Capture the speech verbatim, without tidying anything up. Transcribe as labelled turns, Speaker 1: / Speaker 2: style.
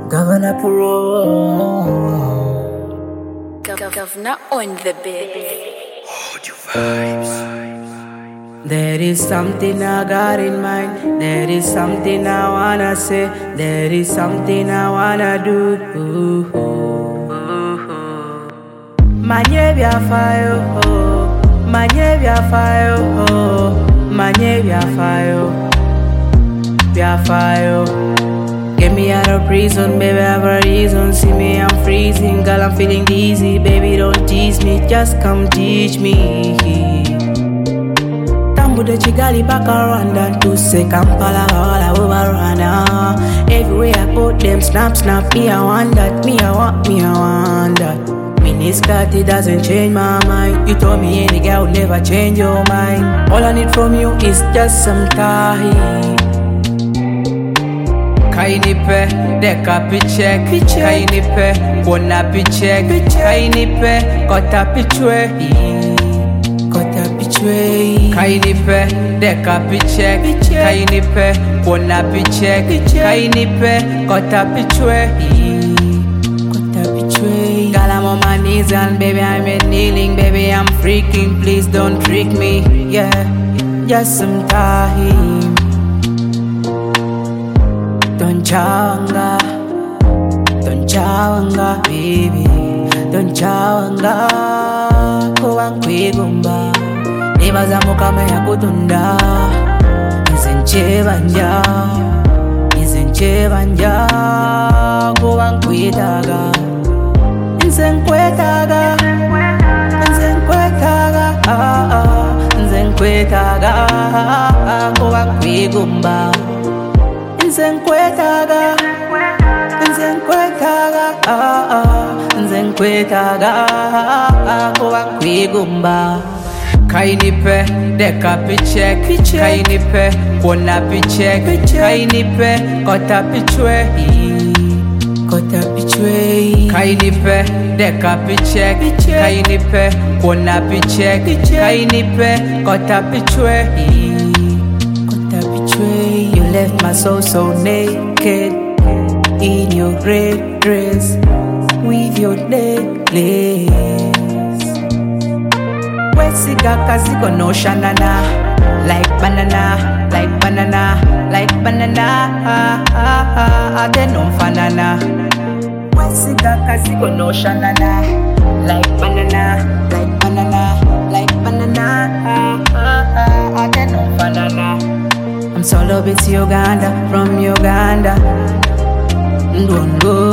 Speaker 1: Governor Pro.
Speaker 2: Governor on the bed.
Speaker 3: Hold your vibes.
Speaker 1: There is something I got in mind. There is something I wanna say. There is something I wanna do. Manye vya fire, oh. Manye vya fire, oh. Manye vya fire, vya fire. Get me out of prison, baby, I have a reason. See me, I'm freezing, girl, I'm feeling dizzy. Baby, don't tease me, just come teach me. Tambude chigali baka Rwanda, to say Kampala, all over Rwanda. Everywhere I put them snap, snap, me I want that, me I want, me I want that. Miniskirt, it doesn't change my mind. You told me any girl would never change your mind. All I need from you is just some time.
Speaker 4: Kainipe, deka pichek, kainipe, kona pichek, kainipe, kota pichwe,
Speaker 1: kota pichwe,
Speaker 4: kainipe, deka pichek, kainipe, kona pichek, kainipe, kota pichwe,
Speaker 1: kota pichwe.
Speaker 4: Girl, I'm on my knees and baby I'm kneeling, baby I'm freaking, please don't trick me, yeah,
Speaker 1: just some time. Don't chawanga, don't chawanga, baby. Don't chawanga, kuwa nkwigumba. Nibaza mukama ya kutunda. Izenche banja, izenche banja, kuwa nkwitaga. Nzenkwetaga, nzenkwetaga, ah ah. Nzenkwetaga, kuwa nkwigumba. Nzenkwetaga, nzenkwetaga, ah ah, nzenkwetaga, kuba nkwigumba.
Speaker 4: Kainipe, deka pichek, kainipe, kona pichek, kainipe, kota pichwe,
Speaker 1: kota pichwe.
Speaker 4: Kainipe, deka pichek, kainipe, kona pichek, kainipe, kota pichwe.
Speaker 1: You left my soul so naked in your red dress with your necklace. Wesiga kaziko no shanana, like banana, like banana, like banana. Ade no fanana. Wesiga kaziko no shanana, like banana, like banana, like banana. Ade no fanana. I'm solo bits Uganda, from Uganda. Ndongo